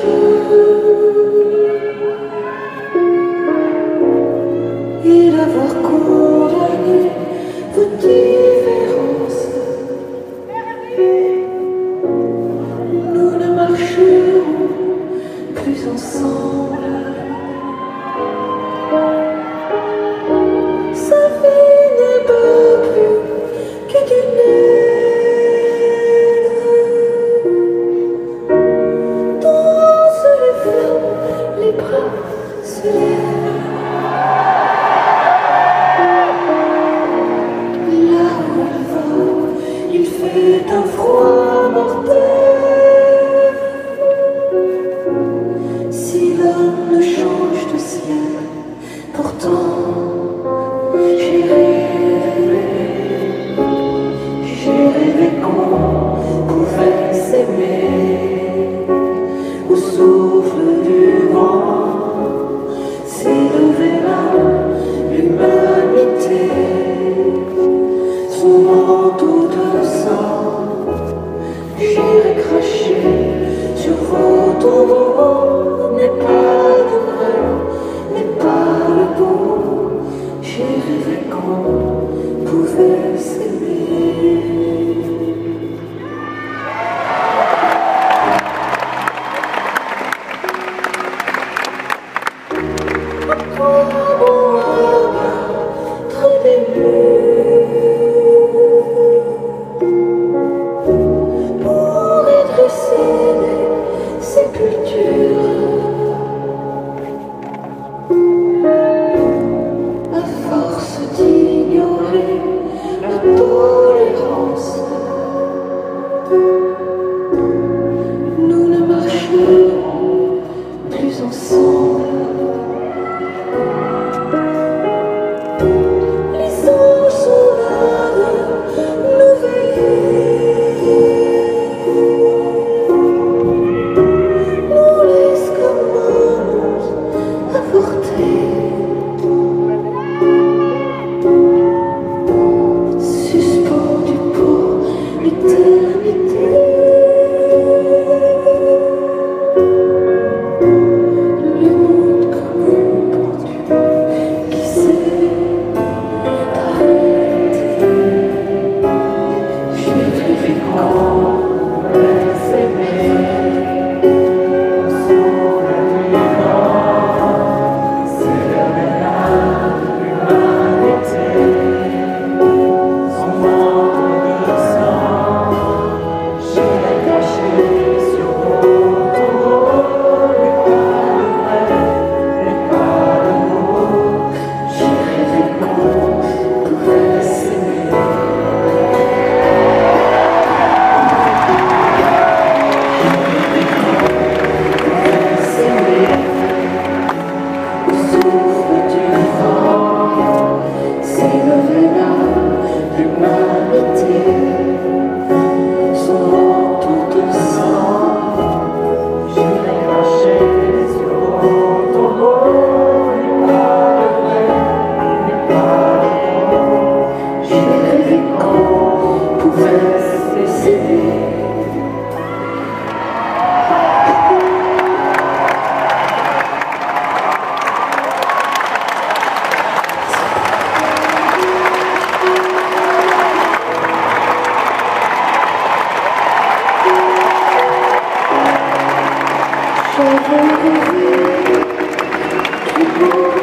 et d'avoir condamné vos différences. Nous ne marcherons plus ensemble. Sa vie n'est pas plus que d'une aile. Dansent les flammes, les bras se lèvent. Là où il va, il fait un froid mortel. Si l'homme ne change de ciel, pourtant j'ai rêvé qu'on pouvait s'aimer au souffle du vent, s'élever là, l'humanité, son manteau de sang, j'irai cracher sur vos tombeaux, n'est pas le vrai, n'est pas le beau. J'ai rêvé qu'on pouvait s'aimer. À quoi bon abattre des murs pour redresser des sépultures? À force d'ignorer la tolérance, nous ne marcherons plus ensemble. Les anges sont là de nous veiller, nous laissent comme monstres avortés, suspendus pour l'éternité. Le monde comme une pendule qui s'est arrêtée. J'ai rêvé qu'on pouvait s'aimer sous le vivant, s'élever là, l'humanité, son manteau de sang, j'irai cacher sur vos tombeaux, n'est pas le vrai, n'est pas le beau. J'ai rêvé qu'on pouvait s'aimer. Au souffle du vent, s'élever là, l'humanité, son manteau de sang, j'irai cracher sur vos tombeaux, n'est pas le vrai, n'est pas le beau. J'ai rêvé qu'on pouvait s'aimer. J'avais rêvé du beau